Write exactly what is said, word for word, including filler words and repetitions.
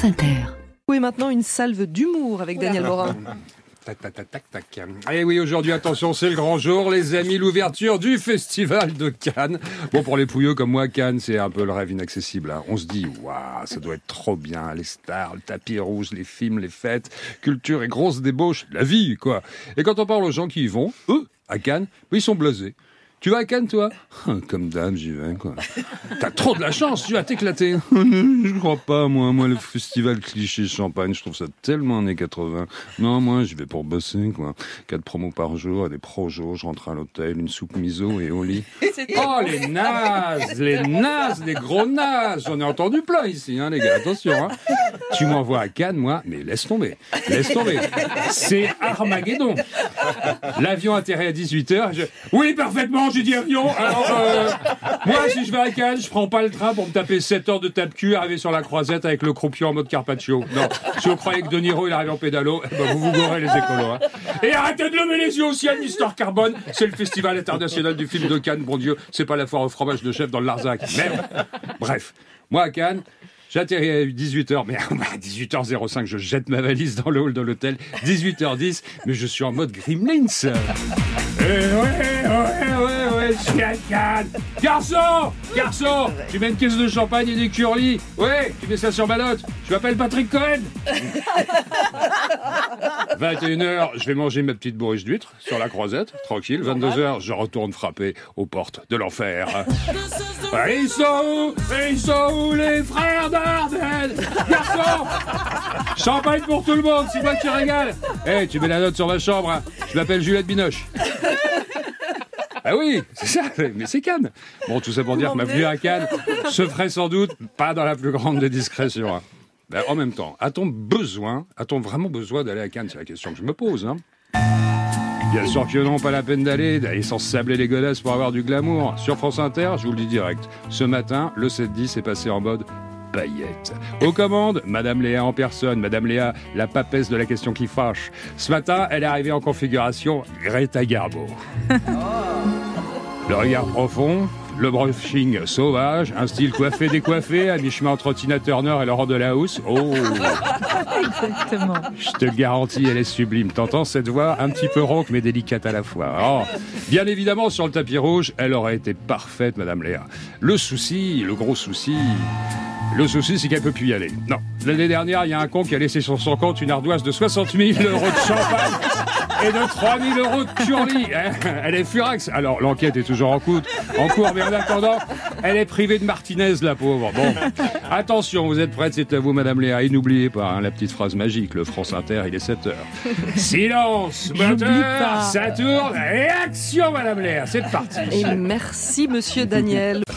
France Inter. Et maintenant une salve d'humour avec Daniel Morin. Tac, tac, tac, tac, tac. Et oui, aujourd'hui, attention, c'est le grand jour, les amis, l'ouverture du Festival de Cannes. Bon, pour les pouilleux comme moi, Cannes, c'est un peu le rêve inaccessible. Hein. On se dit, waouh, ça doit être trop bien, les stars, le tapis rouge, les films, les fêtes, culture et grosse débauche, la vie, quoi. Et quand on parle aux gens qui y vont, eux, à Cannes, ils sont blasés. Tu vas à Cannes, toi ? Comme dame, j'y vais, quoi. T'as trop de la chance, tu vas t'éclater. Je crois pas, moi. Moi, le festival cliché champagne, je trouve ça tellement années quatre-vingts. Non, moi, j'y vais pour bosser, quoi. Quatre promos par jour, des projos, je rentre à l'hôtel, une soupe miso et au lit. Oh, les nazes, les nazes, les gros nazes. J'en ai entendu plein ici, hein, les gars. Attention, hein. Tu m'envoies à Cannes, moi, mais laisse tomber. Laisse tomber. C'est Armageddon. L'avion atterrit à dix-huit heures. Je... Oui, parfaitement. J'ai dit avion, alors euh, moi si je vais à Cannes, je prends pas le train pour me taper sept heures de tape-cul, arriver sur la croisette avec le croupion en mode Carpaccio. Non, si vous croyez que De Niro il arrive en pédalo, eh ben, vous vous gorez les écolos. Hein. Et arrêtez de lever les yeux au ciel, Mister Carbone, c'est le Festival international du film de Cannes, bon Dieu, c'est pas la foire au fromage de chef dans le Larzac. Merde. Bref, moi à Cannes, j'atterris à dix-huit heures, mais à dix-huit heures zéro cinq, je jette ma valise dans le hall de l'hôtel. dix-huit heures dix, mais je suis en mode Gremlins. Eh ouais, ouais, ouais, ouais, je suis à Cannes. Garçon, garçon, tu mets une caisse de champagne et des curlis. Ouais, tu mets ça sur ma note. Je m'appelle Patrick Cohen. vingt et une heures, je vais manger ma petite bourriche d'huîtres sur la croisette, tranquille. vingt-deux heures, je retourne frapper aux portes de l'enfer. Ils sont où? Ils sont où les frères d'Ardenne? Garçon, champagne pour tout le monde, c'est moi qui régale. Eh, hey, tu mets la note sur ma chambre, hein. Je m'appelle Juliette Binoche. Ah oui, c'est ça, mais c'est Cannes. Bon, tout ça pour dire que ma venue à Cannes se ferait sans doute pas dans la plus grande des discrétions. Hein. Ben, en même temps, a-t-on besoin, a-t-on vraiment besoin d'aller à Cannes? C'est la question que je me pose. Hein. Bien sûr que non, pas la peine d'aller, d'aller sans se sabler les godasses pour avoir du glamour. Sur France Inter, je vous le dis direct, ce matin, le sept dix est passé en mode paillettes. Aux commandes, Madame Léa en personne. Madame Léa, la papesse de la question qui fâche. Ce matin, elle est arrivée en configuration Greta Garbo. Le regard profond, le brushing sauvage, un style coiffé décoiffé, à mi-chemin entre Tina Turner et Laurent Delahousse. Oh, Exactement. je te le garantis, elle est sublime. T'entends cette voix un petit peu rauque mais délicate à la fois. Oh, bien évidemment, sur le tapis rouge, elle aurait été parfaite, Madame Léa. Le souci, le gros souci... Le souci, c'est qu'elle peut plus y aller. Non. L'année dernière, il y a un con qui a laissé sur son compte une ardoise de soixante mille euros de champagne et de trois mille euros de curly. Elle est furax. Alors, l'enquête est toujours en cours, en cours, mais en attendant, elle est privée de Martinez, la pauvre. Bon. Attention, vous êtes prête, c'est à vous, Madame Léa. Et n'oubliez pas, hein, la petite phrase magique, le France Inter, il est sept heures. Silence, moteur, ça tourne, et action, Madame Léa. C'est parti. Et merci, Monsieur Daniel.